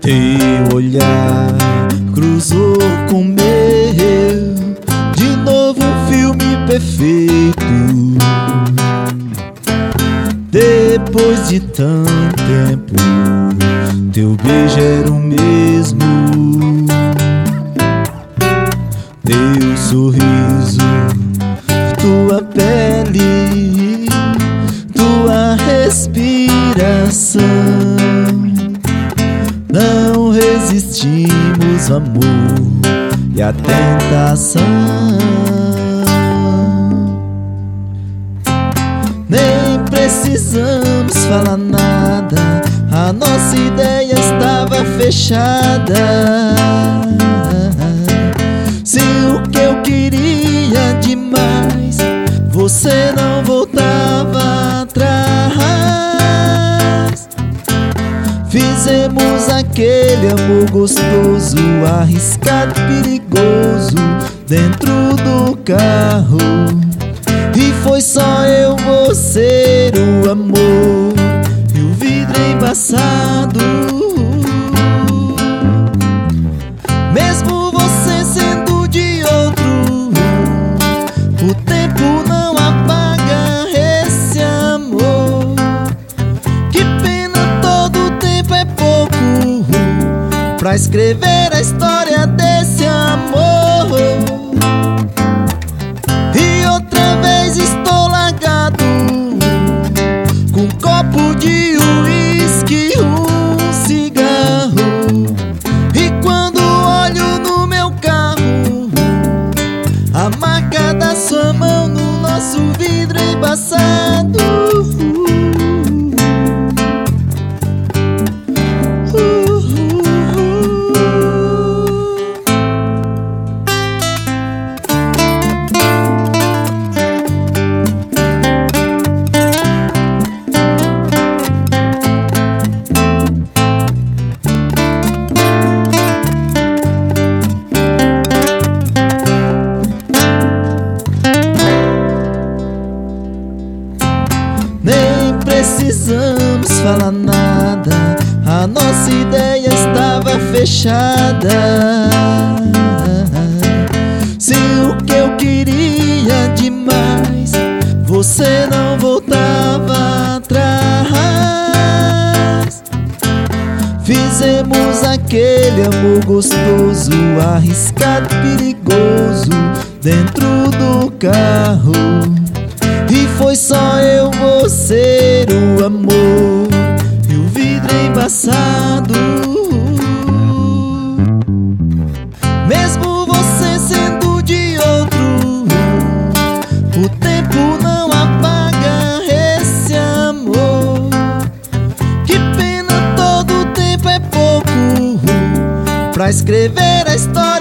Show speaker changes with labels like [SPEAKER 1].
[SPEAKER 1] Teu olhar cruzou com o meu, de novo um filme perfeito. Depois de tanto tempo, teu beijo era o mesmo. Teu sorriso, tua pele, tua respiração. Não resistimos, amor, e a tentação. Nem precisamos falar nada, a nossa ideia estava fechada. Se o que eu queria demais, você não voltava atrás. Fizemos aquele amor gostoso, arriscado, perigoso, dentro do carro. E foi só eu, você, o amor e o vidro embaçado. Mesmo você sendo de outro, o tempo não apaga esse amor. Que pena, todo tempo é pouco pra escrever a história desse amor. E outra vez estou largado, com um copo de uísque, um cigarro. E quando olho no meu carro, a marca da sua mão no nosso vidro embaçado. Nem precisamos falar nada, a nossa ideia estava fechada. Se o que eu queria demais, você não voltava atrás. Fizemos aquele amor gostoso, arriscado, perigoso, dentro do carro. E foi só eu, você, o amor e o vidro embaçado. Mesmo você sendo de outro, o tempo não apaga esse amor. Que pena, todo tempo é pouco pra escrever a história